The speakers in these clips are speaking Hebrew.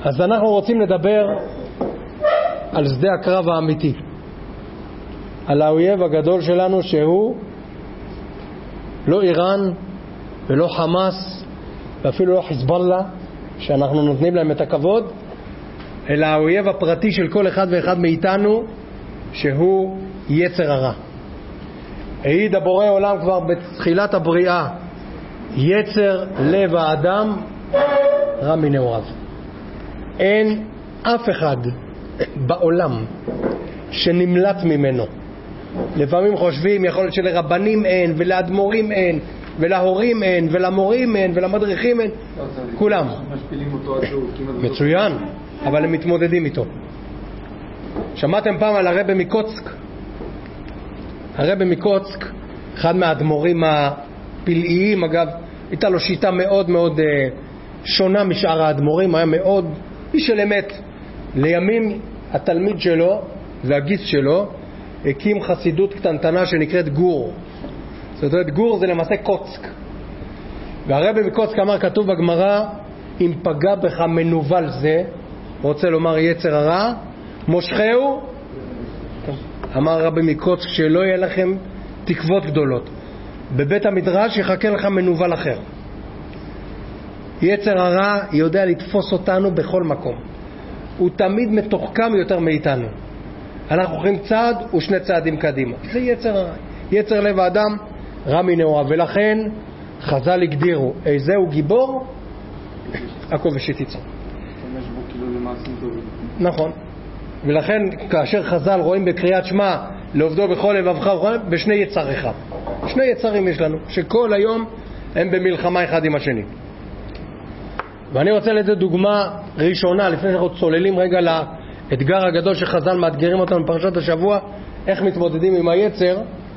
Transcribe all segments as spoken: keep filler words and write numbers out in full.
אז אנחנו רוצים לדבר על שדה הקרב האמיתי, על האויב הגדול שלנו, שהוא לא איראן ולא חמאס ואפילו לא חיזבאללה שאנחנו נותנים להם את הכבוד, אלא האויב הפרטי של כל אחד ואחד מאיתנו, שהוא יצר הרע. העיד הבורא עולם כבר בתחילת הבריאה, יצר לב האדם רע מנעוריו. אין אף אחד בעולם שנמלט ממנו. לפעמים חושבים יכול להיות שלרבנים אין, ולאדמו"רים אין, ולהורים אין, ולמורים אין, ולמדריכים אין, כולם מצוין, אבל הם מתמודדים איתו. שמעתם פעם על הרבי מקוצק? הרבי מקוצק, אחד מהאדמו"רים הפלאיים, אגב, הייתה לו שיטה מאוד מאוד שונה משאר האדמו"רים, היה מאוד איש של אמת. לימים התלמיד שלו והגיס שלו הקים חסידות קטנטנה שנקראת גור. זאת אומרת, גור זה למעשה קוצק. והרבי מקוצק אמר, כתוב בגמרא, אם פגע בך מנוול זה, רוצה לומר יצר הרע, מושכהו, אמר רבי מקוצק, שלא יהיה לכם תקוות גדולות. בבית המדרש יחכה לך מנוול אחר. יצר הרע יודע לתפוס אותנו בכל מקום. הוא תמיד מתוחכם יותר מאיתנו. אנחנו הולכים צעד ושני צעדים קדימה. זה יצר הרע. יצר לב האדם רע מנעוריו. ולכן חז"ל הגדירו, איזהו גיבור? הכובש את יצרו. נכון. ולכן כאשר חז"ל רואים בקריאת שמע לעובדו בכל לבבך, בשני יצריך. שני יצרים יש לנו, שכל היום הם במלחמה אחד עם השני. ואני רוצה לתת דוגמה ראשונה, לפני שאנחנו צוללים רגע לאתגר הגדול שחז"ל מאתגרים אותנו בפרשת השבוע, איך מתמודדים עם היצר.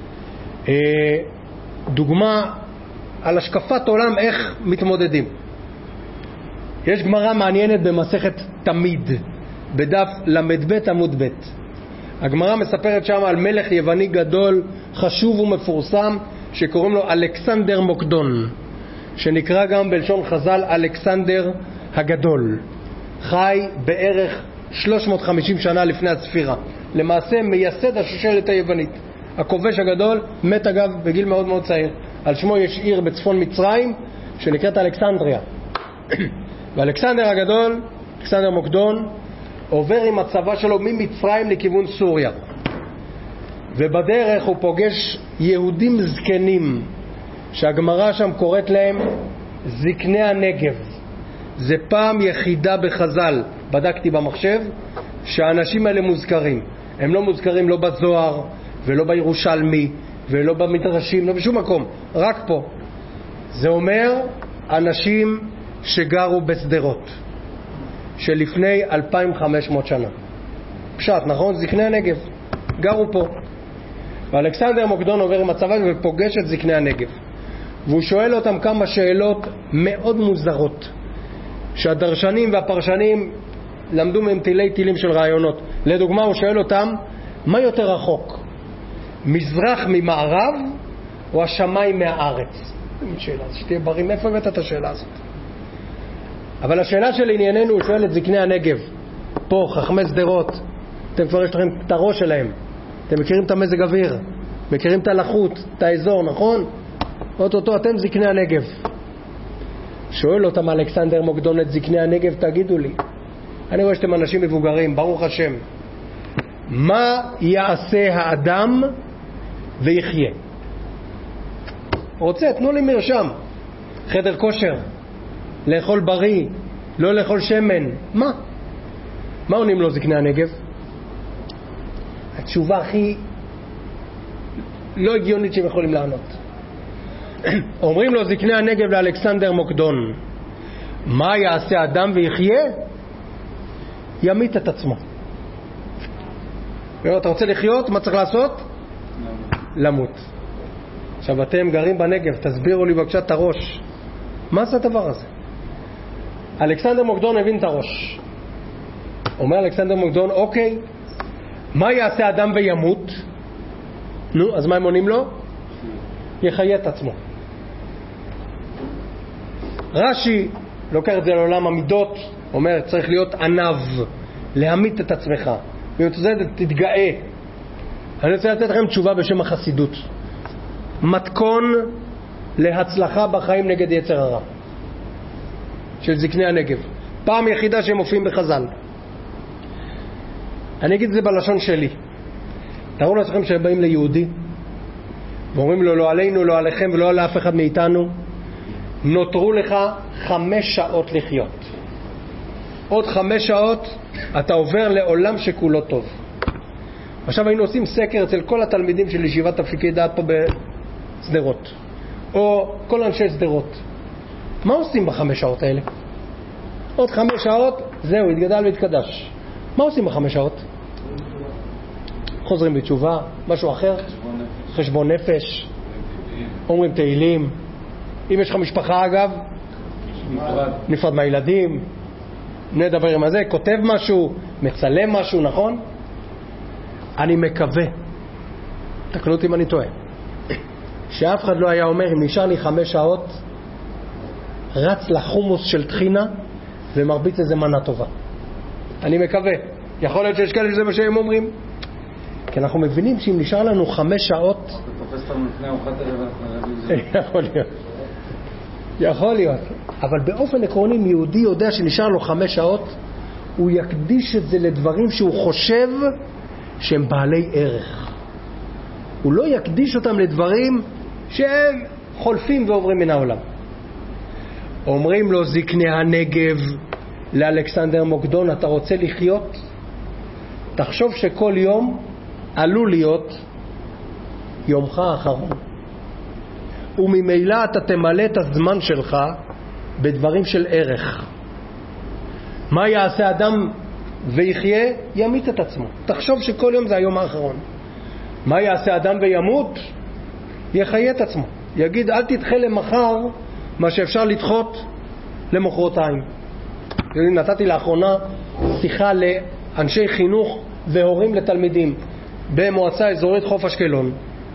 דוגמה על השקפת עולם, איך מתמודדים. יש גמרא מעניינת במסכת תמיד, בדף למד ב' עמוד ב'. הגמרא מספרת שם על מלך יווני גדול, חשוב ומפורסם, שקוראים לו אלכסנדר מוקדון, שנקרא גם בלשון חז"ל אלכסנדר הגדול. חי בערך שלוש מאות וחמישים שנה לפני הספירה. למעשה מייסד השושלת היוונית. הכובש הגדול מת אגב בגיל מאוד מאוד צעיר. על שמו יש עיר בצפון מצרים שנקראת אלכסנדריה. ואלכסנדר הגדול, אלכסנדר מוקדון, עובר עם הצבא שלו ממצרים לכיוון סוריה. ובדרך הוא פוגש יהודים זקנים, שהגמרא שם קוראת להם זקני הנגב. זה פעם יחידה בחז"ל, בדקתי במחשב, שהאנשים האלה מוזכרים. הם לא מוזכרים לא בזוהר ולא בירושלמי ולא במדרשים, לא בשום מקום, רק פה. זה אומר אנשים שגרו בסדרות שלפני אלפיים וחמש מאות שנה. פשט, נכון? זקני הנגב גרו פה. ואלכסנדר מוקדון עובר עם הצבא ופוגש את זקני הנגב, והוא שואל אותם כמה שאלות מאוד מוזרות שהדרשנים והפרשנים למדו מהם תילי תילים של רעיונות. לדוגמה, הוא שואל אותם, מה יותר רחוק, מזרח ממערב או השמיים מהארץ? שאלה, שתהיה בריא, מאיפה הבאת את השאלה הזאת? אבל השאלה של ענייננו, הוא שואל את זקני הנגב פה, חכמי סדרות, אתם כבר יש לכם את הראש שלהם, אתם מכירים את המזג אוויר, מכירים את הלחות, את האזור, נכון? אותו, אתם זקני הנגב. שואל אותם אלכסנדר מוקדון את זקני הנגב, תגידו לי, אני רואה שאתם אנשים מבוגרים, ברוך השם, מה יעשה האדם ויחיה? רוצה, תנו לי מרשם. חדר כושר, לאכול בריא, לא לאכול שמן, מה? מה עונים לו זקני הנגב? התשובה הכי לא הגיונית שהם יכולים לענות. אומרים לו זקני הנגב לאלכסנדר מוקדון, מה יעשה אדם ויחיה? ימית את עצמו. אתה רוצה לחיות? מה צריך לעשות? למות. עכשיו אתם גרים בנגב, תסבירו לי בבקשה את הראש, מה זה הדבר הזה? אלכסנדר מוקדון הבין את הראש. אומר אלכסנדר מוקדון, אוקיי, מה יעשה אדם וימות? נו, אז מה הם עונים לו? יחיה את עצמו. רש"י לוקח את זה לעולם המידות, אומר צריך להיות ענב, להמית את עצמך, ואם אתה זה תתגאה. אני רוצה לתת לכם תשובה בשם החסידות, מתכון להצלחה בחיים נגד יצר הרע של זקני הנגב, פעם יחידה שהם מופיעים בחז"ל. אני אגיד את זה בלשון שלי. תראו לעצמכם שבאים ליהודי ואומרים לו לא עלינו, לא עליכם ולא על אף אחד מאיתנו, נותרו לך חמש שעות לחיות, עוד חמש שעות אתה עובר לעולם שכולו טוב. עכשיו היינו עושים סקר אצל כל התלמידים של ישיבת אפיקי דעת פה בסדרות, או כל אנשי סדרות, מה עושים בחמש שעות האלה? עוד חמש שעות, זהו, התגדל והתקדש. מה עושים בחמש שעות? חוזרים בתשובה, משהו אחר, חשבון נפש, אומרים תהילים, אם יש לך משפחה אגב, נפרד מהילדים, נדבר עם הזה, כותב משהו, מצלם משהו, נכון? אני מקווה, תקנו אותי אם אני טועה, שאף אחד לא היה אומר אם נשאר לי חמש שעות רץ לחומוס של תחינה ומרביץ איזה מנה טובה. אני מקווה, יכול להיות שיש כאלה שזה מה שהם אומרים, כי אנחנו מבינים שאם נשאר לנו חמש שעות יכול להיות יכול להיות אבל באופן עקרוני יהודי יודע שנשאר לו חמש שעות, הוא יקדיש את זה לדברים שהוא חושב שהם בעלי ערך, הוא לא יקדיש אותם לדברים שהם חולפים ועוברים מן העולם. אומרים לו זקני הנגב לאלכסנדר מוקדון, אתה רוצה לחיות? תחשוב שכל יום עלול להיות יומך האחרון, וממילא אתה תמלא את הזמן שלך בדברים של ערך. מה יעשה אדם ויחיה? ימית את עצמו. תחשוב שכל יום זה היום האחרון. מה יעשה אדם וימות? יחיה את עצמו, יגיד אל תדחה למחר מה שאפשר לדחות למחרתיים. נתתי לאחרונה שיחה לאנשי חינוך והורים לתלמידים במועצה אזורית חוף אשקלון,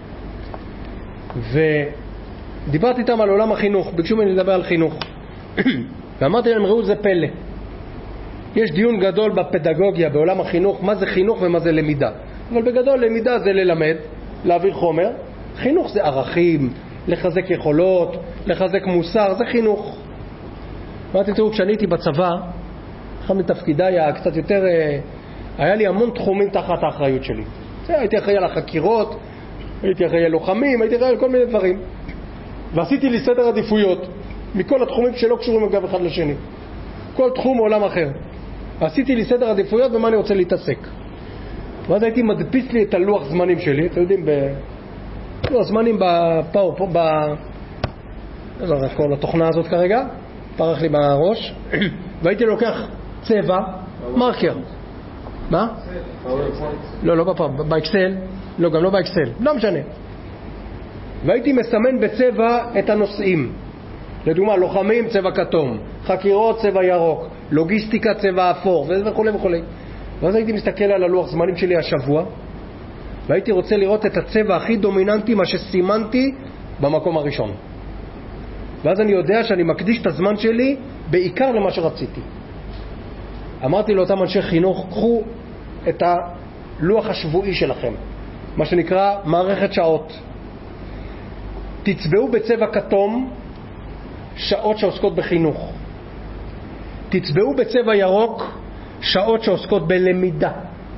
ודיברתי איתם על עולם החינוך, ביקשו ממני לדבר על חינוך ואמרתי להם ראו זה פלא, יש דיון גדול בפדגוגיה בעולם החינוך, מה זה חינוך ומה זה למידה, אבל בגדול למידה זה ללמד, להעביר חומר, חינוך זה ערכים, לחזק יכולות, לחזק מוסר, זה חינוך. אמרתי תראו, כשאני הייתי בצבא, אחד מתפקידיי היה קצת יותר, היה לי המון תחומים תחת האחריות שלי. הייתי אחראי על החקירות, הייתי אחראי על לוחמים, הייתי אחראי על כל מיני דברים, ועשיתי לי סדר עדיפויות מכל התחומים שלא קשורים אגב אחד לשני, כל תחום עולם אחר עשיתי לי סדר עדיפויות במה אני רוצה להתעסק. ואז הייתי מדפיס לי את הלוח זמנים שלי, אתם יודעים, בלוח זמנים בפאור, פה, ב... לא יודע, כל התוכנה הזאת כרגע פרח לי בראש והייתי לוקח צבע, מרקר, מה? לא, לא בפאור, באקסל, לא, גם לא באקסל, לא משנה, והייתי מסמן בצבע את הנושאים, לדוגמה לוחמים צבע כתום, חקירות צבע ירוק, לוגיסטיקה צבע אפור וכו' וכו'. ואז הייתי מסתכל על הלוח זמנים שלי השבוע והייתי רוצה לראות את הצבע הכי דומיננטי, מה שסימנתי במקום הראשון, ואז אני יודע שאני מקדיש את הזמן שלי בעיקר למה שרציתי. אמרתי לאותם אנשי חינוך, קחו את הלוח השבועי שלכם, מה שנקרא מערכת שעות, תצבעו בצבע כתום שעות שעוסקות בחינוך, תצבעו בצבע ירוק שעות שעוסקות בלמידה.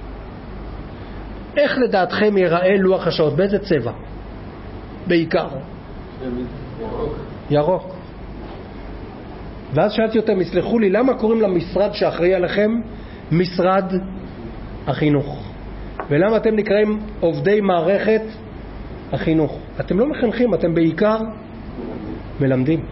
איך לדעתכם ייראה לוח השעות? באיזה צבע? בעיקר ירוק. ירוק. ואז שאלתי אותם, יסלחו לי, למה קוראים למשרד שאחראי עליכם משרד החינוך? ולמה אתם נקראים עובדי מערכת החינוך? אתם לא מחנכים, אתם בעיקר מלמדים.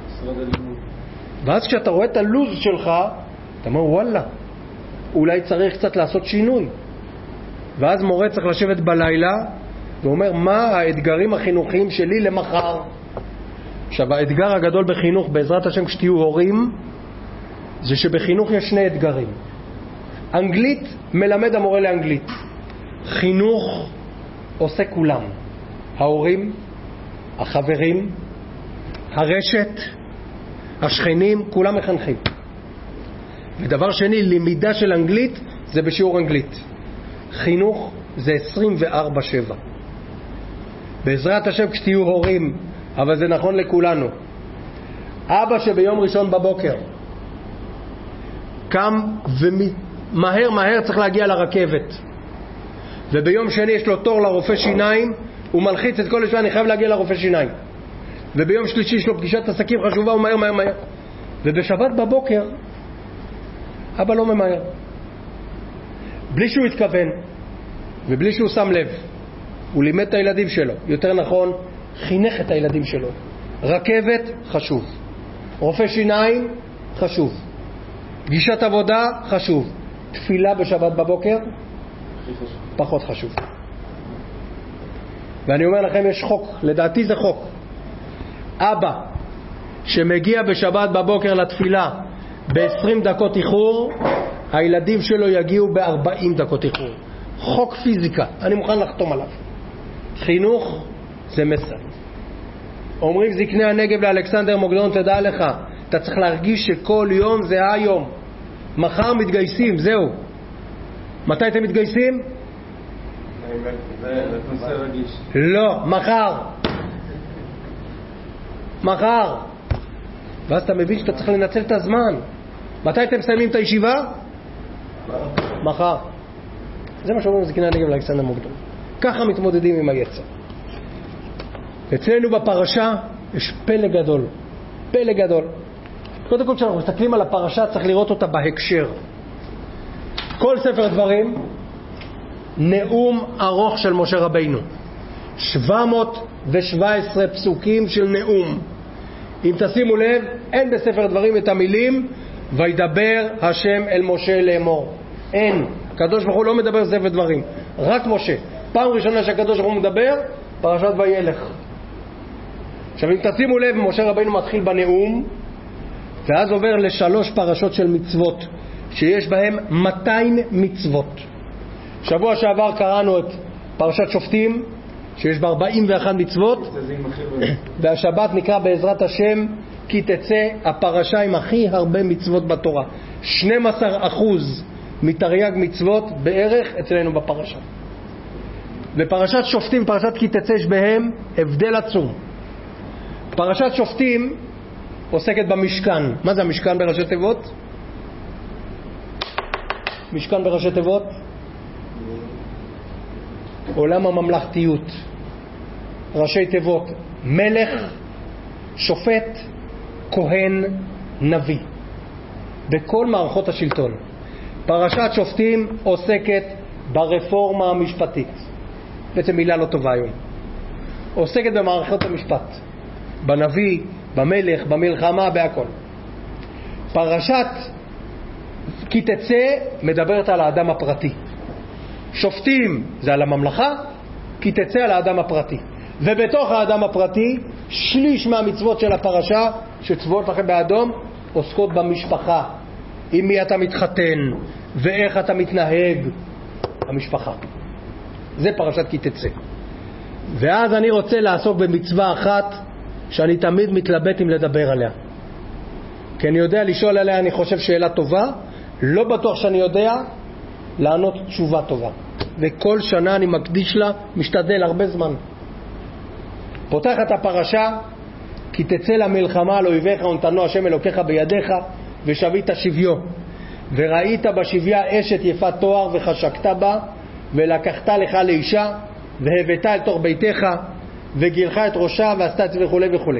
ואז כשאתה רואה את הלוז שלך אתה אומר וואלה, אולי צריך קצת לעשות שינוי. ואז מורה צריך לשבת בלילה ואומר מה האתגרים החינוכיים שלי למחר. עכשיו האתגר הגדול בחינוך בעזרת השם כשתהיו הורים זה שבחינוך יש שני אתגרים. אנגלית מלמד המורה לאנגלית, חינוך עושה כולם, ההורים, החברים, הרשת, השכנים, כולם מחנכים. ודבר שני, לימידה של אנגלית זה בשיעור אנגלית. חינוך זה עשרים וארבע שבע. בעזרת השם כשתהיו הורים, אבל זה נכון לכולנו. אבא שביום ראשון בבוקר קם ומהר מהר צריך להגיע לרכבת, וביום שני יש לו תור לרופא שיניים, הוא מלחיץ את כל השבוע, אני חייב להגיע לרופא שיניים, וביום שלישי יש לו פגישת עסקים חשובה, הוא מהר מהר מהר, ובשבת בבוקר אבא לא ממהר, בלי שהוא התכוון ובלי שהוא שם לב. הוא לימד את הילדים שלו, יותר נכון חינך את הילדים שלו. רכבת חשוב, רופא שיניים חשוב, פגישת עבודה חשוב, תפילה בשבת בבוקר פחות חשוב. ואני אומר לכם, יש חוק, לדעתי זה חוק, אבא שמגיע בשבת בבוקר לתפילה ב-עשרים דקות איחור, הילדים שלו יגיעו ב-ארבעים דקות איחור. חוק פיזיקה, אני מוכן לחתום עליו. חינוך זה מסר. אומרים זקני הנגב לאלכסנדר מוקדון, תדע לך, אתה צריך להרגיש שכל יום זה היום. מחר מתגייסים, זהו. מתי אתם מתגייסים? זה נושא רגיש. לא, מחר. מחר. ואז אתה מבין שאתה צריך לנצל את הזמן. מתי אתם מסיימים את הישיבה? מחר. זה מה שאומרים זקני הנגב לאלכסנדר מוקדון. ככה מתמודדים עם היצר. אצלנו בפרשה יש פלא גדול. פלא גדול. קודם כל כשאנחנו מסתכלים על הפרשה צריך לראות אותה בהקשר. כל ספר דברים, נאום ארוך של משה רבינו. שבע מאות ושבע עשרה פסוקים של נאום. אם תשימו לב, אין בספר דברים את המילים וידבר השם אל משה לאמור. אין. הקדוש ברוך הוא לא מדבר ספר דברים, רק משה. פעם ראשונה שהקדוש ברוך הוא מדבר, פרשת וילך. עכשיו אם תשימו לב, משה רבינו מתחיל בנאום, ואז עובר לשלוש פרשות של מצוות, שיש בהם מאתיים מצוות. שבוע שעבר קראנו את פרשת שופטים, שיש בה ארבעים ואחת מצוות, והשבת נקרא בעזרת השם כי תצא הפרשה עם הכי הרבה מצוות בתורה. שנים עשר אחוז מתרי"ג מצוות בערך אצלנו בפרשה. בפרשת שופטים, פרשת כי תצא, יש בהם הבדל עצום. פרשת שופטים עוסקת במשכן. מה זה המשכן בראשי תיבות? משכן בראשי תיבות? עולם הממלכתיות. ראשי תיבות מלך, שופט, כהן, נביא. בכל מערכות השלטון. פרשת שופטים עוסקת ברפורמה המשפטית. בעצם מילה לא טובה היום. עוסקת במערכות המשפט. בנביא, במלך, במלחמה, בהכל. פרשת כי תצא מדברת על האדם הפרטי. שופטים זה על הממלכה, כי תצא על האדם הפרטי. ובתוך האדם הפרטי, שליש מהמצוות של הפרשה, שצבועות לכם באדום, עוסקות במשפחה. עם מי אתה מתחתן, ואיך אתה מתנהג. המשפחה. זה פרשת כי תצא. ואז אני רוצה לעסוק במצווה אחת, שאני תמיד מתלבט אם לדבר עליה. כי אני יודע לשאול עליה, אני חושב שאלה טובה, לא בטוח שאני יודע לענות תשובה טובה. וכל שנה אני מקדיש לה, משתדל הרבה זמן. פותח את הפרשה, כי תצא למלחמה על אויביך ונתנו השם אלוקיך בידיך ושבית שביו. וראית בשביה אשת יפת תואר וחשקת בה ולקחת לך לאישה והבאת אל תוך ביתך וגילך את ראשה ועשתה את זה וכו' וכו'.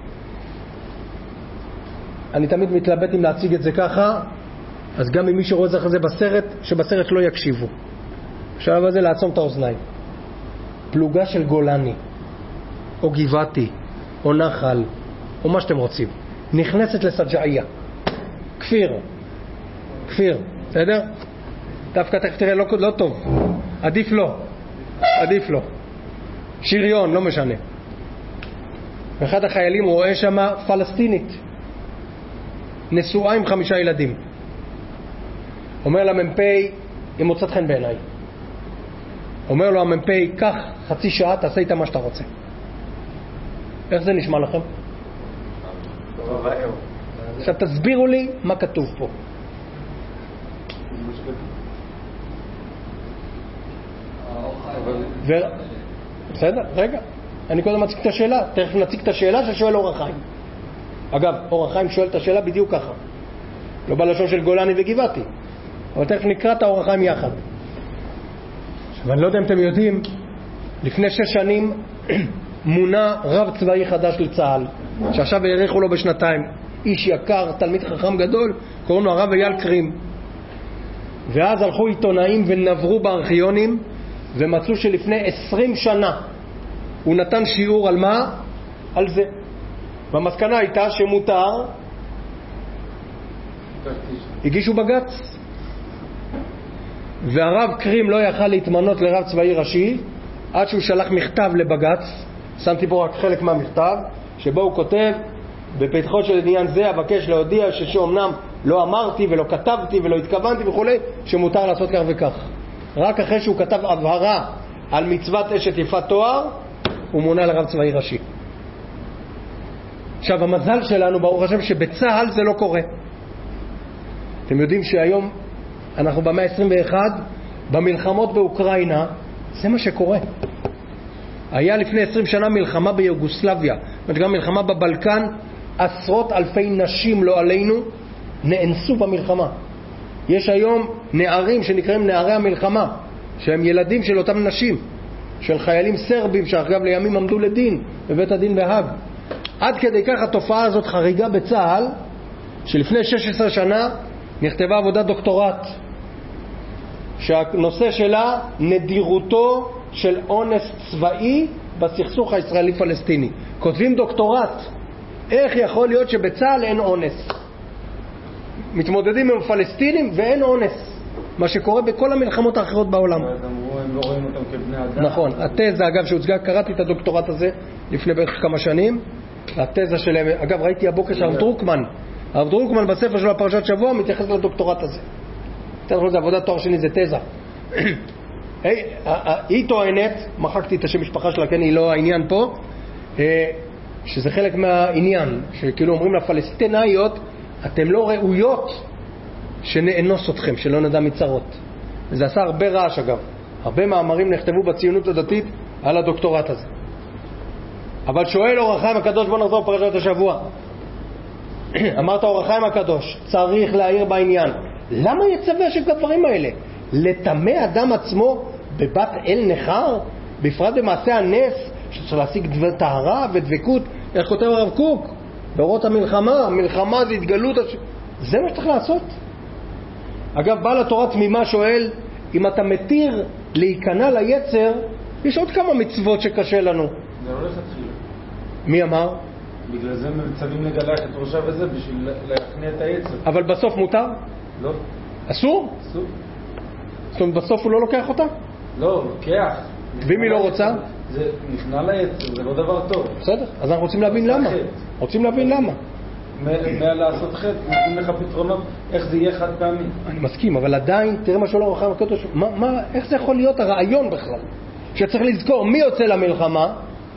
אני תמיד מתלבט אם להציג את זה ככה, אז גם אם מי שרואה את זה בסרט, שבסרט לא יקשיבו. בשלב הזה לעצום את האוזניים. פלוגה של גולני או גבעתי או נחל או מה שאתם רוצים נכנסת לסג'עיה, כפיר כפיר, בסדר? דווקא תראה לא, לא טוב, עדיף לא עדיף לא שריון, לא משנה. אחד החיילים רואה שמה פלסטינית נשואה עם חמישה ילדים, אומר למ"פ היא מוצאת חן בעיניי. אומר לו המ"פ קח חצי שעה תעשה איתה מה שאתה רוצה. איך זה נשמע לכם? עכשיו תסבירו לי מה כתוב פה. ו... בסדר, רגע. אני קודם מציג את השאלה, תכף נציג את השאלה ששואל אור החיים. אגב, אור החיים שואל את השאלה בדיוק ככה. לא בלשון של גולני וגבעתי. אבל תכף נקרא את האור החיים יחד. עכשיו, אני לא יודע אם אתם יודעים, לפני שש שנים מונה רב צבאי חדש לצה"ל, שעכשיו העריכו לו בשנתיים. איש יקר, תלמיד חכם גדול, קוראים לו הרב אייל קרים. ואז הלכו עיתונאים ונברו בארכיונים, ומצאו שלפני עשרים שנה הוא נתן שיעור על מה? על זה. והמסקנה הייתה שמותר, הגישו בגץ. והרב קרים לא יכל להתמנות לרב צבאי ראשי עד שהוא שלח מכתב לבגץ. שמתי פה רק חלק מהמכתב שבו הוא כותב: בפתחו של עניין זה אבקש להודיע שאומנם לא אמרתי ולא כתבתי ולא התכוונתי וכו', שמותר לעשות כך וכך. רק אחרי שהוא כתב הבהרה על מצוות אשת יפת תואר הוא מונה לרב צבאי ראשי. עכשיו המזל שלנו ברוך השם שבצה"ל זה לא קורה. אתם יודעים שהיום אנחנו במאה ה-עשרים ואחת, במלחמות באוקראינה זה מה שקורה. היה לפני עשרים שנה מלחמה ביוגוסלביה, וגם מלחמה בבלקן, עשרות אלפי נשים לא עלינו נאנסו במלחמה. יש היום נערים שנקראים נערי המלחמה, שהם ילדים של אותם נשים, של חיילים סרבים שאגב לימים עמדו לדין בבית הדין בהאג. עד כדי כך התופעה הזאת חריגה בצה"ל, שלפני שש עשרה שנה נכתבה עבודת דוקטורט שהנושא שלה נדירותו של אונס צבאי בסכסוך הישראלי-פלסטיני. כותבים דוקטורט איך יכול להיות שבצה"ל אין אונס, מתמודדים עם פלסטינים ואין אונס, מה שקורה בכל המלחמות האחרות בעולם. אז אמרו, הם לא רואים אותם כבני אדם. נכון, התזה אגב שהוצגה, קראתי את הדוקטורט הזה לפני בערך כמה שנים, התזה שלהם, אגב ראיתי הבוקר של הרב דרוקמן, הרב דרוקמן בספר שלו הפרשת שבוע מתייחס לדוקטורט הזה. זה עבודת תואר שני, זה תזה. היא טוענת, מחקתי את השם משפחה שלה, כן, היא לא העניין פה, שזה חלק מהעניין, שכאילו אומרים לפלסטינאיות, אתם לא ראויות שנאנוס אתכם, שלא נדע מצרות. וזה עשה הרבה רעש אגב. הרבה מאמרים נכתבו בציונות הדתית על הדוקטורט הזה. אבל שואל אור החיים הקדוש, בוא נחזור פרשת השבוע. אמרת אור החיים הקדוש, צריך להעיר בעניין. למה יצווה שבדברים האלה? לטמא אדם עצמו בבת אל נחר? בפרט במעשה הנס, שצריך להשיג טהרה ודבקות, איך כותב הרב קוק? באורות המלחמה, המלחמה זה התגלות, הש... זה מה שצריך לעשות. אגב, בעל התורה תמימה שואל, אם אתה מתיר להיכנע ליצר, יש עוד כמה מצוות שקשה לנו. זה לא לכתחילה. מי אמר? בגלל זה מצווים לגלח את ראשה וזה, בשביל להכניע את היצר. אבל בסוף מותר? לא. אסור? אסור. זאת אומרת, בסוף הוא לא לוקח אותה? לא, לוקח. ואם היא לא רוצה? זה נכנע ליצר, זה לא דבר טוב. בסדר, אז אנחנו רוצים להבין למה. רוצים להבין למה. מה לעשות חטא, נותנים לך פתרונות, איך זה יהיה חד פעמי. אני מסכים, אבל עדיין, תראה מה שאומר אור החיים הקדוש, מה, מה, איך זה יכול להיות הרעיון בכלל? שצריך לזכור, מי יוצא למלחמה?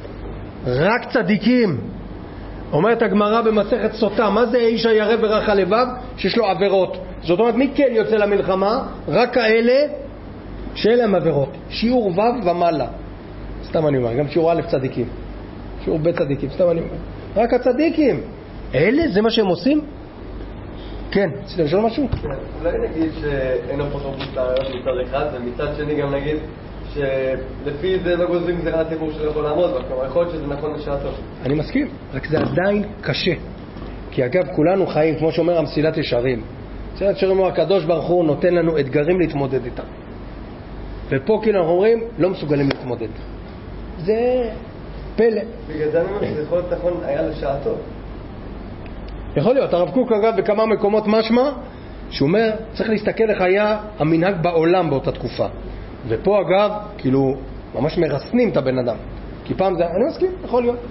רק צדיקים. אומרת הגמרא במסכת סוטה, מה זה איש הירא ורך הלבב? שיש לו עבירות. זאת אומרת, מי כן יוצא למלחמה? רק כאלה שאין להם עבירות. שיעור ו' ומעלה. סתם אני אומר, גם שיעור א' צדיקים. שיעור ב' צדיקים, סתם אני אומר. רק הצדיקים. אלה, זה מה שהם עושים? כן, רציתם לשאול משהו? אולי נגיד שאין אפוטרופוס לעריות מצד אחד, ומצד שני גם נגיד שלפי זה לא גוזרים גזירת ציבור שלא יכול לעמוד, אבל יכול להיות שזה נכון לשעתו. אני מסכים, רק זה עדיין קשה. כי אגב, כולנו חיים, כמו שאומר המסילת ישרים. מסילת ישרים הוא הקדוש ברוך הוא נותן לנו אתגרים להתמודד איתם. ופה כאילו אנחנו אומרים, לא מסוגלים להתמודד. זה פלא. בגלל זה אני אומר שזה יכול להיות נכון היה לשעתו. יכול להיות, הרב קוק אגב בכמה מקומות משמע, שהוא אומר, צריך להסתכל איך היה המנהג בעולם באותה תקופה. ופה אגב, כאילו, ממש מרסנים את הבן אדם. כי פעם זה, אני מסכים, יכול להיות.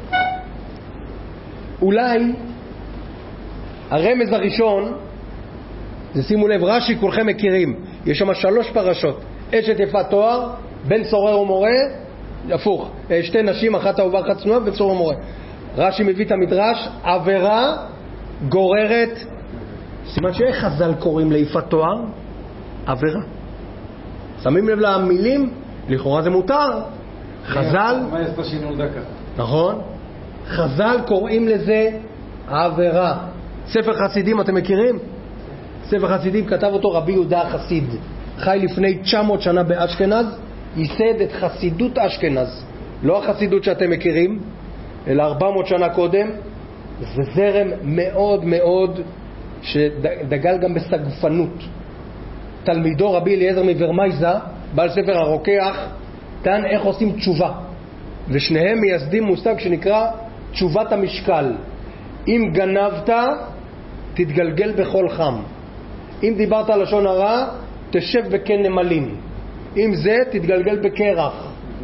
אולי, הרמז הראשון, זה שימו לב, רש"י כולכם מכירים, יש שם שלוש פרשות, אשת יפת תואר, בן סורר ומורה, הפוך, שתי נשים, אחת אהובה, אחת צנועה, בן סורר ומורה. רש"י מביא את המדרש, עבירה גוררת, סימן שאיך חז"ל קוראים ליפת תואר? עבירה. שמים לב למילים? לכאורה זה מותר. חז"ל, מה יש שינו דקה? נכון? חז"ל קוראים לזה עבירה. ספר חסידים אתם מכירים? ספר חסידים כתב אותו רבי יהודה החסיד, חי לפני תשע מאות שנה באשכנז, ייסד את חסידות אשכנז, לא החסידות שאתם מכירים אלא ארבע מאות שנה קודם. זה זרם מאוד מאוד שדגל גם בסגפנות. תלמידו רבי אליעזר מוורמייזה, בעל ספר הרוקח, טען איך עושים תשובה, ושניהם מייסדים מושג שנקרא תשובת המשקל. אם גנבת תתגלגל בכל חם, אם דיברת לשון הרע תשב בקן נמלים, אם זה תתגלגל בקרח.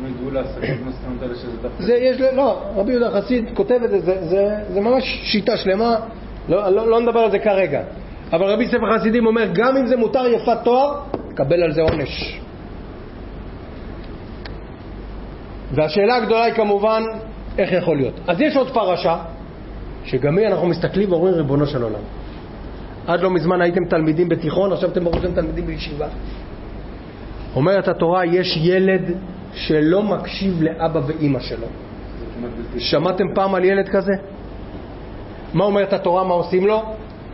זה יש לא, רבי יהודה החסיד כותב את זה, זה, זה, זה ממש שיטה שלמה, לא, לא, לא נדבר על זה כרגע. אבל רבי ספר חסידים אומר גם אם זה מותר יפת תואר, קבל על זה עונש. והשאלה הגדולה היא כמובן איך יכול להיות. אז יש עוד פרשה שגם היא אנחנו מסתכלים ואומרים ריבונו של עולם, עד לא מזמן הייתם תלמידים בתיכון, עכשיו אתם בראשם תלמידים בישיבה. אומרת התורה, יש ילד שלא מקשיב לאבא ואמא שלו. שמעתם פעם על ילד כזה? מה אומרת התורה, מה עושים לו?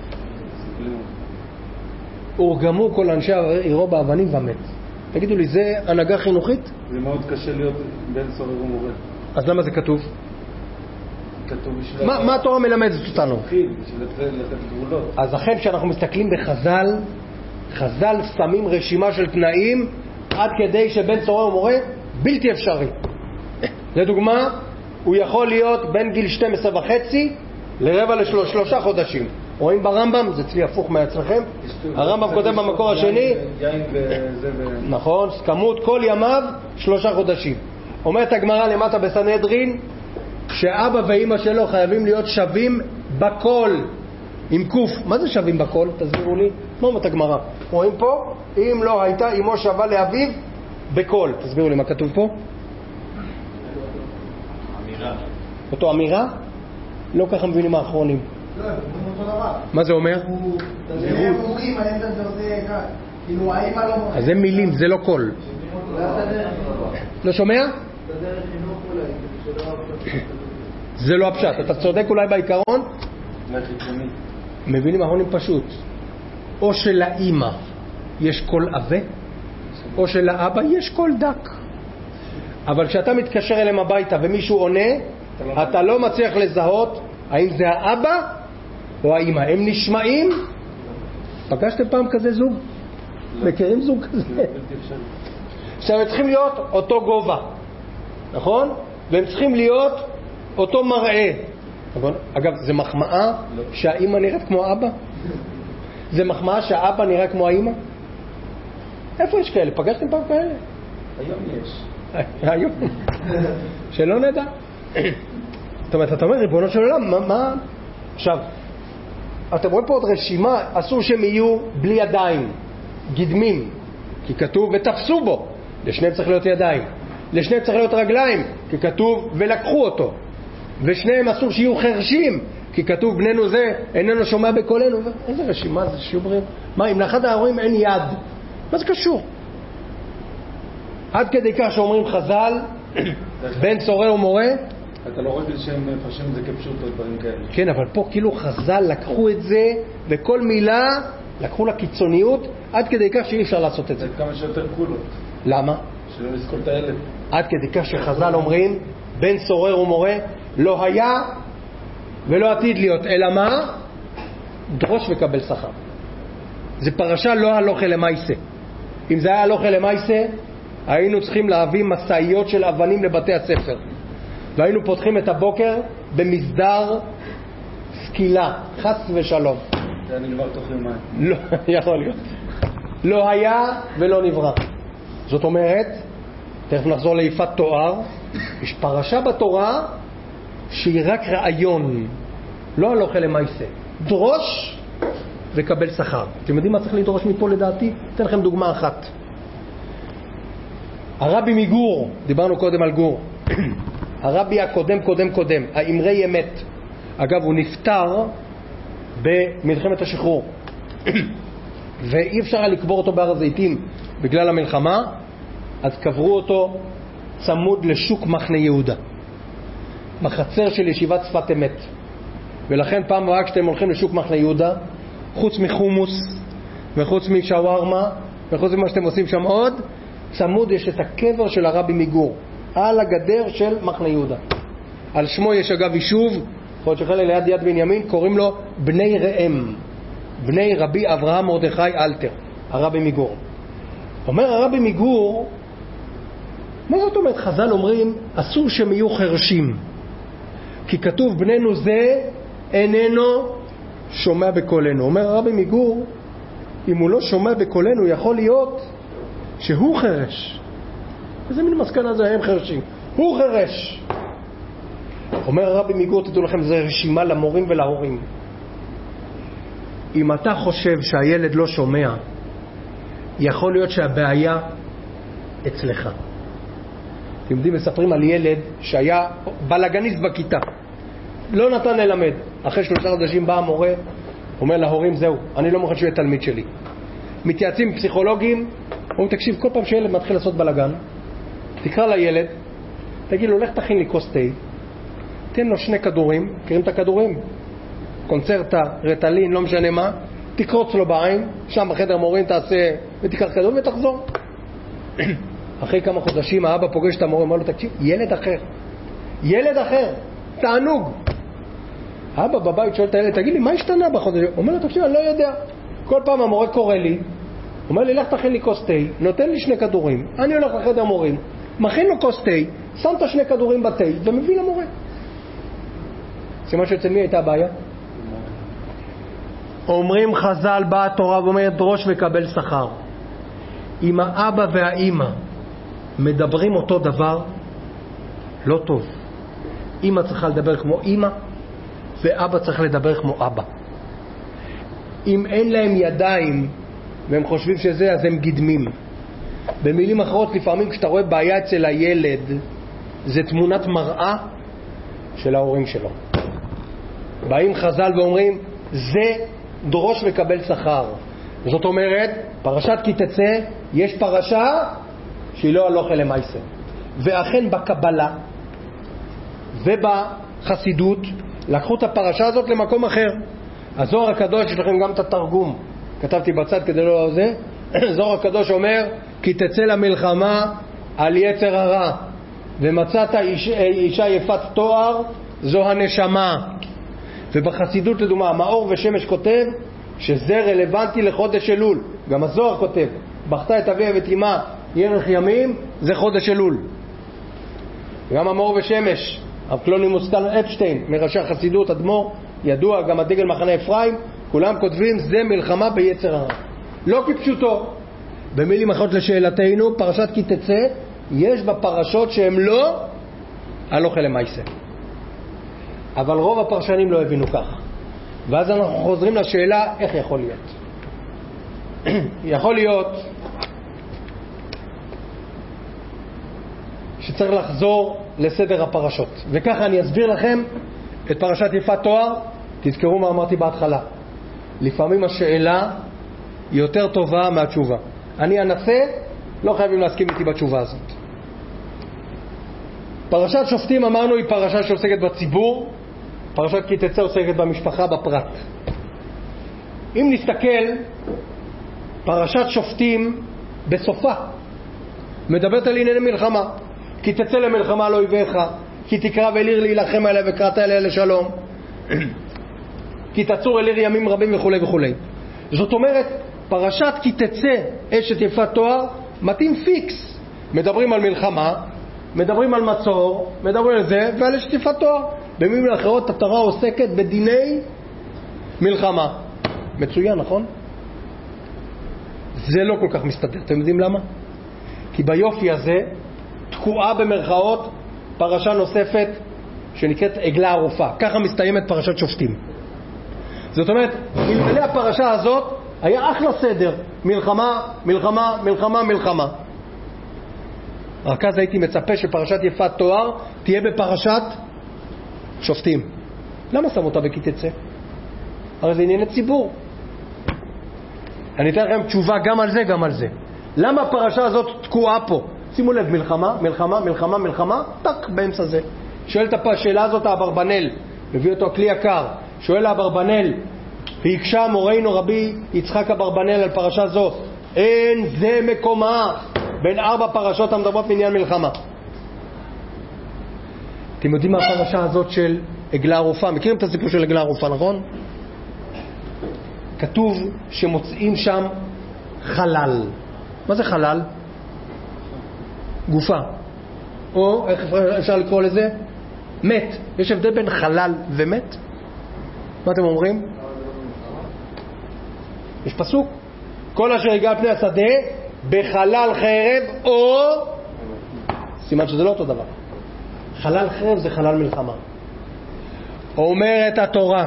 הורגמו כל אנשי עירו באבנים ומת. תגידו לי, זה הנהגה חינוכית? זה מאוד קשה להיות בן סורר ומורה. אז למה זה כתוב? כתוב בשביל... מה, מה התורה מלמדת אותנו? בשביל לתת גבולות. אז לכן כשאנחנו מסתכלים בחז"ל, חז"ל שמים רשימה של תנאים עד כדי שבן סורר ומורה בלתי אפשרי. לדוגמה, הוא יכול להיות בין גיל שתים עשרה וחצי לרבע לשלושה חודשים. רואים ברמב"ם, זה אצלי הפוך מאצלכם, הרמב"ם כותב במקור השני, נכון, כמות כל ימיו שלושה חודשים. אומרת הגמרא למטה בסנהדרין שאבא ואמא שלו חייבים להיות שווים בכל, עם קוף. מה זה שווים בכל? תסבירו לי. מה אומרת הגמרא? רואים פה, אם לא הייתה אמו שווה לאביו בכל. תסבירו לי מה כתוב פה. אמירה. אותו אמירה? לא ככה מבינים האחרונים. לא, זה אותו דבר. מה זה אומר? זה מורים, האמצע זה עושה כאן. כאילו האמא לא מורה. אז זה מילים, זה לא קול. לא שומע? זה לא הפשט. אתה צודק אולי בעיקרון? מבינים האחרונים פשוט. או שלאמא יש קול עבה, או שלאבא יש קול דק. אבל כשאתה מתקשר אליהם הביתה ומישהו עונה, אתה לא מצליח לזהות האם זה האבא או האמא. הם נשמעים. פגשתם פעם כזה זוג? מכירים זוג כזה? עכשיו הם צריכים להיות אותו גובה, נכון? והם צריכים להיות אותו מראה. אגב, זה מחמאה שהאמא נראית כמו אבא? זה מחמאה שהאבא נראה כמו האמא? איפה יש כאלה? פגשתם פעם כאלה? היום יש. היום? שלא נדע. זאת אומרת, אתה אומר, ריבונו של עולם, מה, מה? עכשיו, אתם רואים פה עוד רשימה, אסור שהם יהיו בלי ידיים, גדמים, כי כתוב ותפסו בו, לשניהם צריך להיות ידיים, לשניהם צריך להיות רגליים, כי כתוב ולקחו אותו, ושניהם אסור שיהיו חרשים, כי כתוב בננו זה איננו שומע בקולנו. איזה רשימה זה שוברים? מה, אם לאחד ההורים אין יד, מה זה קשור? עד כדי כך שאומרים חז"ל, בן סורר ומורה, אתה לא רגיל שהם מפרשים את זה כפשוט או דברים כאלה. כן, אבל פה כאילו חז"ל לקחו את זה, וכל מילה לקחו לקיצוניות, עד כדי כך שאי אפשר לעשות את זה. זה כמה שיותר קולות. למה? שלא לזכור את הילד. עד כדי כך שחז"ל אומרים, בן סורר ומורה לא היה ולא עתיד להיות, אלא מה? דרוש וקבל שכר. זה פרשה לא הלוכה למעשה. אם זה היה הלוכה למעשה, היינו צריכים להביא מסעיות של אבנים לבתי הספר. והיינו פותחים את הבוקר במסדר סקילה, חס ושלום. זה אני כבר תוך יומיים. לא, יכול להיות. לא היה ולא נברא. זאת אומרת, תכף נחזור ליפת תואר, יש פרשה בתורה שהיא רק רעיון, לא הלוכה למעשה. דרוש וקבל שכר. אתם יודעים מה צריך לדרוש מפה לדעתי? אתן לכם דוגמה אחת. הרבי מגור, דיברנו קודם על גור, הרבי הקודם קודם קודם, האמרי אמת. אגב, הוא נפטר במלחמת השחרור ואי אפשר היה לקבור אותו בהר הזיתים בגלל המלחמה, אז קברו אותו צמוד לשוק מחנה יהודה, בחצר של ישיבת שפת אמת. ולכן פעם רק כשאתם הולכים לשוק מחנה יהודה, חוץ מחומוס וחוץ משווארמה וחוץ ממה שאתם עושים שם עוד, צמוד יש את הקבר של הרבי מגור על הגדר של מחנה יהודה. על שמו יש אגב יישוב, יכול להיות שחלה ליד יד בנימין, קוראים לו בני ראם, בני רבי אברהם מרדכי אלתר, הרבי מגור. אומר הרבי מגור, מה זאת אומרת? חז"ל אומרים אסור שהם יהיו חרשים, כי כתוב בננו זה איננו שומע בקולנו. אומר הרבי מגור, אם הוא לא שומע בקולנו יכול להיות שהוא חרש. איזה מין מסקנה זה? הם חרשים, הוא חרש. אומר הרבי מגור, תדעו לכם, זה רשימה למורים ולהורים. אם אתה חושב שהילד לא שומע, יכול להיות שהבעיה אצלך. אתם יודעים, מספרים על ילד שהיה בלגניסט בכיתה, לא נתן ללמד. אחרי שלושה חודשים בא המורה, אומר להורים, זהו, אני לא מוכן שיהיה תלמיד שלי. מתייעצים עם פסיכולוגים, אומרים, תקשיב, כל פעם שילד מתחיל לעשות בלגן, תקרא לילד, תגיד לו, לך תכין לי כוס תה, תן לו שני כדורים, מכירים את הכדורים? קונצרטה, רטלין, לא משנה מה, תקרוץ לו בעין, שם בחדר מורים תעשה ותיקח כדור ותחזור. אחרי כמה חודשים האבא פוגש את המורה, אומר לו, תקשיב, ילד אחר, ילד אחר, תענוג. האבא בבית שואל את הילד, תגיד לי, מה השתנה בחודש? הוא אומר לו, תקשיב, אני לא יודע. כל פעם המורה קורא לי, אומר לי, לך תכין לי כוס תה, נותן לי שני כדורים, אני הולך לחדר מורים, מכין לו כוס תה, שם את שני כדורים בתה ומביא למורה. סימן שאצל מי הייתה הבעיה? אומרים חז"ל, באה התורה ואומרת, דרוש וקבל שכר. אם האבא והאימא מדברים אותו דבר, לא טוב. אימא צריכה לדבר כמו אימא, ואבא צריך לדבר כמו אבא. אם אין להם ידיים והם חושבים שזה, אז הם גדמים. במילים אחרות, לפעמים כשאתה רואה בעיה אצל הילד, זה תמונת מראה של ההורים שלו. באים חז"ל ואומרים, זה דרוש וקבל שכר. זאת אומרת, פרשת כי תצא, יש פרשה שהיא לא הלכה למעשה. ואכן בקבלה ובחסידות לקחו את הפרשה הזאת למקום אחר. הזוהר הקדוש, יש לכם גם את התרגום, כתבתי בצד כדי לא זה. זוהר הקדוש אומר, כי תצא למלחמה על יצר הרע, ומצאת איש, אישה יפת תואר, זו הנשמה. ובחסידות לדוגמה, מאור ושמש כותב שזה רלוונטי לחודש אלול. גם הזוהר כותב, בכתה את אביה ואת אמה ירח ימים, זה חודש אלול. גם המאור ושמש, אבקלונימוס אפשטיין, מראשי החסידות, אדמו"ר ידוע, גם הדגל מחנה אפרים, כולם כותבים זה מלחמה ביצר הרע. לא כפשוטו. במילים אחרות לשאלתנו, פרשת כי תצא, יש בה פרשות שהן לא הלכה למעשה. אבל רוב הפרשנים לא הבינו כך. ואז אנחנו חוזרים לשאלה, איך יכול להיות? יכול להיות שצריך לחזור לסדר הפרשות. וככה אני אסביר לכם את פרשת יפת תואר. תזכרו מה אמרתי בהתחלה. לפעמים השאלה היא יותר טובה מהתשובה. אני אנסה, לא חייבים להסכים איתי בתשובה הזאת. פרשת שופטים אמרנו היא פרשה שעוסקת בציבור, פרשת כי תצא עוסקת במשפחה, בפרט. אם נסתכל, פרשת שופטים בסופה מדברת על ענייני מלחמה. כי תצא למלחמה על אויביך, כי תקרב אל עיר להילחם עליה וקראת אליה לשלום, כי תצור אל עיר ימים רבים וכו' וכו'. זאת אומרת, פרשת כי תצא אשת יפת תואר מתאים פיקס. מדברים על מלחמה, מדברים על מצור, מדברים על זה ועל אשת יפת תואר. במילים אחרות התורה עוסקת בדיני מלחמה. מצוין, נכון? זה לא כל כך מסתדר. אתם יודעים למה? כי ביופי הזה תקועה במרכאות פרשה נוספת שנקראת עגלה ערופה. ככה מסתיימת פרשת שופטים. זאת אומרת, אלמלא הפרשה הזאת היה אחלה סדר, מלחמה, מלחמה, מלחמה, מלחמה. רק אז הייתי מצפה שפרשת יפת תואר תהיה בפרשת שופטים. למה שם אותה בכי תצא? הרי זה ענייני ציבור. אני אתן לכם תשובה גם על זה, גם על זה. למה הפרשה הזאת תקועה פה? שימו לב, מלחמה, מלחמה, מלחמה, מלחמה, טק, באמצע זה. שואל את השאלה הזאת האברבנאל, מביא אותו כלי יקר, שואל האברבנאל, והקשה מורנו רבי יצחק אברבנאל על פרשה זו, אין זה מקומה בין ארבע פרשות המדברות בעניין מלחמה. אתם יודעים מה הפרשה הזאת של עגלה ערופה? מכירים את הסיפור של עגלה ערופה, נכון? כתוב שמוצאים שם חלל. מה זה חלל? גופה. או איך אפשר לקרוא לזה? מת. יש הבדל בין חלל ומת? מה אתם אומרים? יש פסוק. כל אשר יגע פני השדה בחלל חרב או... סימן שזה לא אותו דבר. חלל חרב זה חלל מלחמה. אומרת התורה,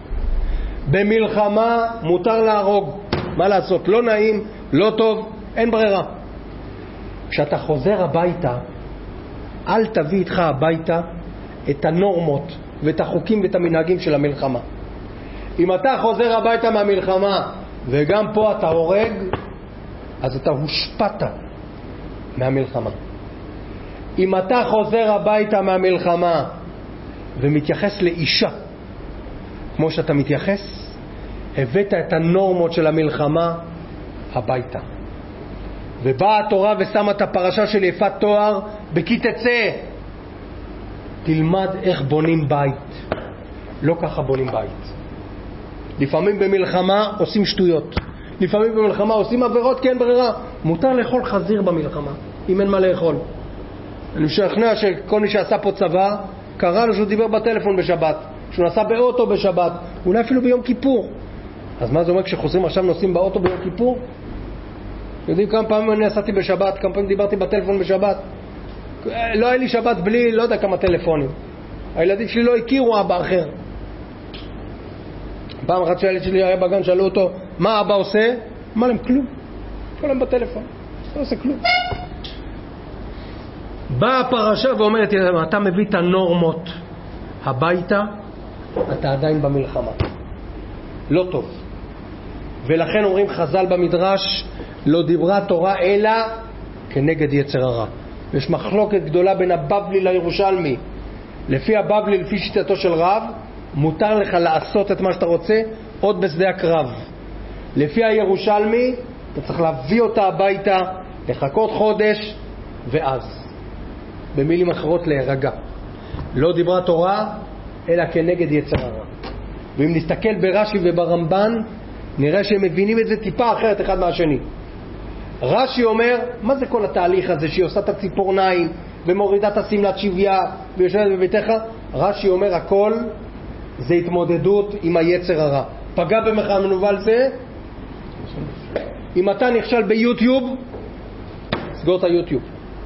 במלחמה מותר להרוג. מה לעשות? לא נעים, לא טוב, אין ברירה. כשאתה חוזר הביתה, אל תביא איתך הביתה את הנורמות ואת החוקים ואת המנהגים של המלחמה. אם אתה חוזר הביתה מהמלחמה וגם פה אתה הורג, אז אתה הושפעת מהמלחמה. אם אתה חוזר הביתה מהמלחמה ומתייחס לאישה כמו שאתה מתייחס, הבאת את הנורמות של המלחמה הביתה. ובאה התורה ושמה את הפרשה של יפת תואר, בכי תצא תלמד איך בונים בית. לא ככה בונים בית. לפעמים במלחמה עושים שטויות, לפעמים במלחמה עושים עבירות, כי אין ברירה. מותר לאכול חזיר במלחמה אם אין מה לאכול. אני משכנע שכל מי שעשה פה צבא קרא לו שהוא דיבר בטלפון בשבת, שהוא נסע באוטו בשבת, אולי אפילו ביום כיפור. אז מה זה אומר כשחוזרים עכשיו נוסעים באוטו ביום כיפור? יודעים כמה פעמים אני נסעתי בשבת, כמה פעמים דיברתי בטלפון בשבת? לא היה לי שבת בלי לא יודע כמה טלפונים. הילדים שלי לא הכירו אבא אחר. פעם אחת שהילד שלי היה בגן, שאלו אותו מה אבא עושה? אמר להם כלום, כל להם בטלפון, לא עושה כלום. באה הפרשה ואומרת, אתה מביא את הנורמות הביתה, אתה עדיין במלחמה, לא טוב. ולכן אומרים חז"ל במדרש, לא דיברה תורה אלא כנגד יצר הרע. יש מחלוקת גדולה בין הבבלי לירושלמי. לפי הבבלי, לפי שיטתו של רב, מותר לך לעשות את מה שאתה רוצה עוד בשדה הקרב. לפי הירושלמי אתה צריך להביא אותה הביתה, לחכות חודש ואז במילים אחרות להירגע. לא דיברה תורה אלא כנגד יצר הרע. ואם נסתכל ברש"י וברמב"ן נראה שהם מבינים את זה טיפה אחרת אחד מהשני. רש"י אומר, מה זה כל התהליך הזה שהיא עושה את הציפורניים ומורידה את הסמלת שוויה ויושבת בביתך? רש"י אומר הכל זה התמודדות עם היצר הרע. פגע במך מנוול זה, אם אתה נכשל ביוטיוב סגור את היוטיוב.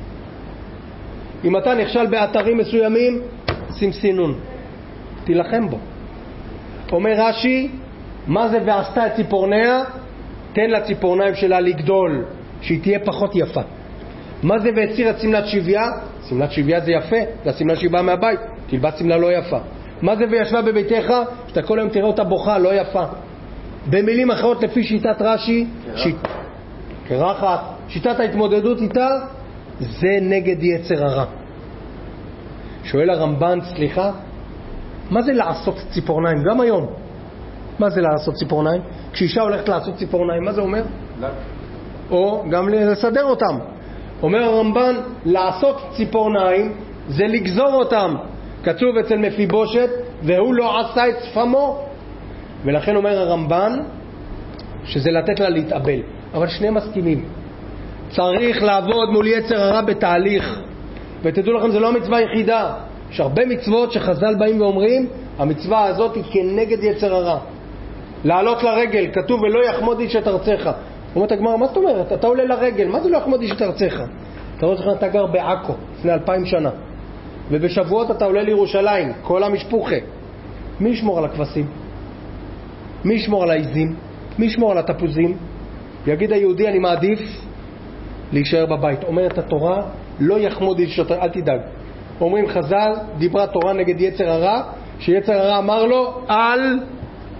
אם אתה נכשל באתרים מסוימים שים סינון, תילחם בו. אומר רש"י, מה זה ועשתה את ציפורניה? תן לציפורניים שלה לגדול, שהיא תהיה פחות יפה. מה זה והציר את סמלת שוויה? סמלת שוויה זה יפה, זה הסמלה שהיא באה מהבית, תלבש סמלה לא יפה. מה זה וישבה בביתך? שאתה כל היום תראה אותה בוכה, לא יפה. במילים אחרות לפי שיטת רש"י, שיט... קרחת, שיטת ההתמודדות איתה זה נגד יצר הרע. שואל הרמב"ן, סליחה, מה זה לעשות ציפורניים? גם היום מה זה לעשות ציפורניים? כשאישה הולכת לעשות ציפורניים, מה זה אומר? לא. או גם לסדר אותם. אומר הרמב"ן, לעשות ציפורניים זה לגזור אותם. כתוב אצל מפיבושת, והוא לא עשה את שפמו. ולכן אומר הרמב"ן שזה לתת לה להתאבל. אבל שני מסכימים. צריך לעבוד מול יצר הרע בתהליך. ותדעו לכם, זה לא המצווה היחידה. יש הרבה מצוות שחז"ל באים ואומרים, המצווה הזאת היא כנגד יצר הרע. לעלות לרגל, כתוב ולא יחמוד איש את ארצך. אומרת הגמרא, מה זאת אומרת? אתה עולה לרגל, מה זה לא יחמוד איש את ארצך? אתה רואה לך, אתה גר בעכו לפני אלפיים שנה, ובשבועות אתה עולה לירושלים, כל המשפוחה. מי ישמור על הכבשים? מי ישמור על העיזים? מי ישמור על התפוזים? יגיד היהודי, אני מעדיף להישאר בבית. אומרת התורה, לא יחמוד איש את ארצך, אל תדאג. אומרים חז"ל, דיברה תורה נגד יצר הרע, שיצר הרע אמר לו, אל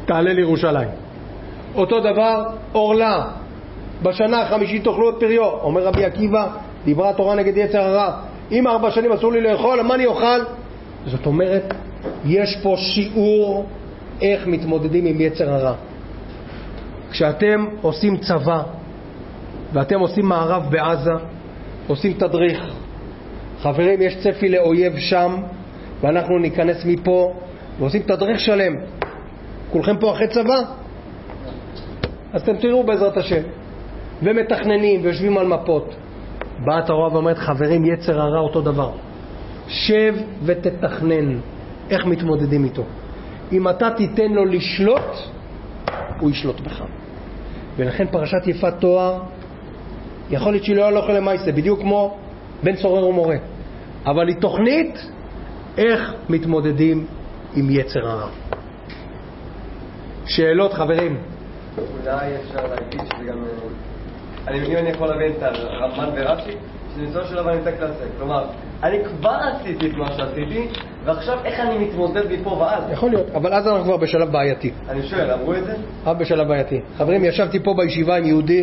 תעלה לירושלים. אותו דבר אורלה, בשנה החמישית תאכלו את פריו. אומר רבי עקיבא, דיברה התורה נגד יצר הרע, אם ארבע שנים אסור לי לאכול, מה אני אוכל? זאת אומרת, יש פה שיעור איך מתמודדים עם יצר הרע. כשאתם עושים צבא ואתם עושים מערב בעזה, עושים תדריך, חברים, יש צפי לאויב שם ואנחנו ניכנס מפה ועושים תדריך שלם. כולכם פה אחרי צבא? אז אתם תראו בעזרת השם, ומתכננים ויושבים על מפות. באה התורה ואומרת, חברים, יצר הרע אותו דבר, שב ותתכנן איך מתמודדים איתו. אם אתה תיתן לו לשלוט, הוא ישלוט בך. ולכן פרשת יפת תואר, יכול להיות שהיא לא הלכה למעשה, בדיוק כמו בן סורר ומורה, אבל היא תוכנית איך מתמודדים עם יצר הרע. שאלות, חברים? אולי אפשר להגיד שזה גם, אני אם אני יכול להבין את הרמב"ן ורש"י, שניסיון של רבן נמצא קלאסי, כלומר אני כבר עשיתי את מה שעשיתי ועכשיו איך אני מתמודד מפה ואז. יכול להיות, אבל אז אנחנו כבר בשלב בעייתי. אני שואל, אמרו את זה? אז בשלב בעייתי. חברים, ישבתי פה בישיבה עם יהודי,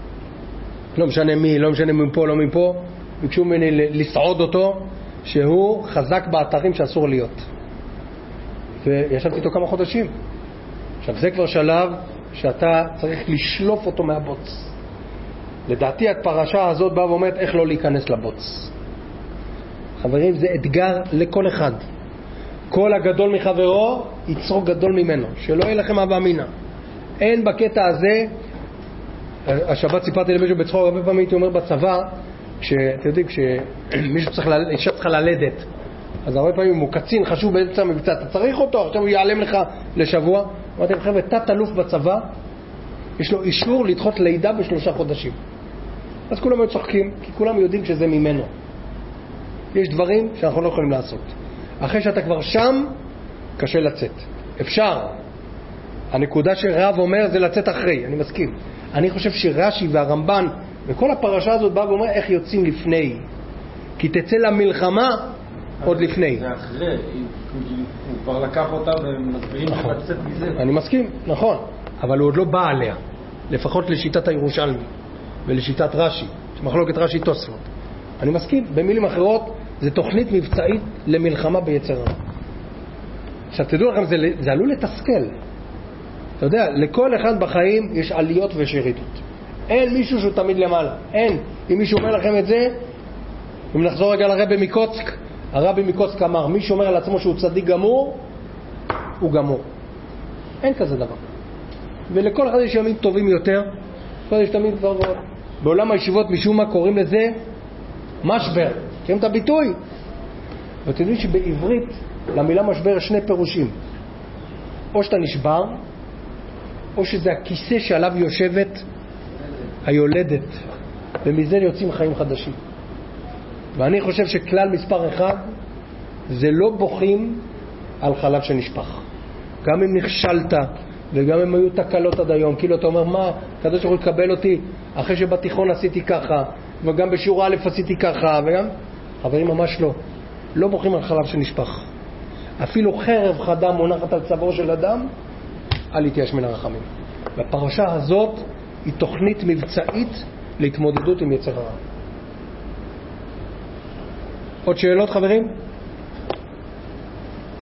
לא משנה מי, לא משנה מפה, לא מפה, ביקשו ממני לסעוד אותו שהוא חזק באתרים שאסור להיות, וישבתי איתו כמה חודשים. עכשיו זה כבר שלב שאתה צריך לשלוף אותו מהבוץ. לדעתי הפרשה הזאת באה ואומרת איך לא להיכנס לבוץ. חברים, זה אתגר לכל אחד. כל הגדול מחברו יצרוק גדול ממנו, שלא יהיה לכם אבא אמינה. אין בקטע הזה, השבת סיפרתי למישהו בצחוק, הרבה פעמים הייתי אומר בצבא, כשאתם יודעים, כשמישהו צריך, אישה צריכה ללדת, אז הרבה פעמים הוא קצין חשוב באמצע המבצע, אתה צריך אותו, עכשיו הוא יעלם לך לשבוע. אמרתי לכם, תת אלוף בצבא, יש לו אישור לדחות לידה בשלושה חודשים. אז כולם היו צוחקים, כי כולם יודעים שזה ממנו. יש דברים שאנחנו לא יכולים לעשות. אחרי שאתה כבר שם, קשה לצאת. אפשר. הנקודה שרב אומר זה לצאת אחרי, אני מסכים. אני חושב שרש"י והרמב"ן וכל הפרשה הזאת בא ואומר איך יוצאים לפני. כי תצא למלחמה עוד לפני. זה אחרי, הוא כבר לקח אותה ומסבירים איך לצאת מזה. אני מסכים, נכון. אבל הוא עוד לא בא עליה. לפחות לשיטת הירושלמי ולשיטת רש"י, מחלוקת רש"י תוספות. אני מסכים, במילים אחרות זה תוכנית מבצעית למלחמה ביצר הרע. עכשיו תדעו לכם, זה, זה עלול לתסכל. אתה יודע, לכל אחד בחיים יש עליות ושרידות. אין מישהו שהוא תמיד למעלה, אין. אם מישהו אומר לכם את זה, אם נחזור רגע לרבי מקוצק, הרבי מקוצק אמר, מי שאומר על עצמו שהוא צדיק גמור, הוא גמור. אין כזה דבר. ולכל אחד יש ימים טובים יותר, כל יש תמיד כבר ועוד. בעולם הישיבות משום מה קוראים לזה משבר. תראים את הביטוי. ואתם יודעים שבעברית למילה משבר יש שני פירושים. או שאתה נשבר, או שזה הכיסא שעליו יושבת היולדת, ומזה יוצאים חיים חדשים. ואני חושב שכלל מספר אחד זה לא בוכים על חלב שנשפך. גם אם נכשלת וגם אם היו תקלות עד היום, כאילו אתה אומר, מה, כדי שהוא יקבל אותי אחרי שבתיכון עשיתי ככה וגם בשיעור א' עשיתי ככה, וגם חברים ממש לא לא בוכים על חלב שנשפך. אפילו חרב חדה מונחת על צווארו של אדם, אל יתייאש מן הרחמים. והפרשה הזאת היא תוכנית מבצעית להתמודדות עם יצר הרע. עוד שאלות, חברים?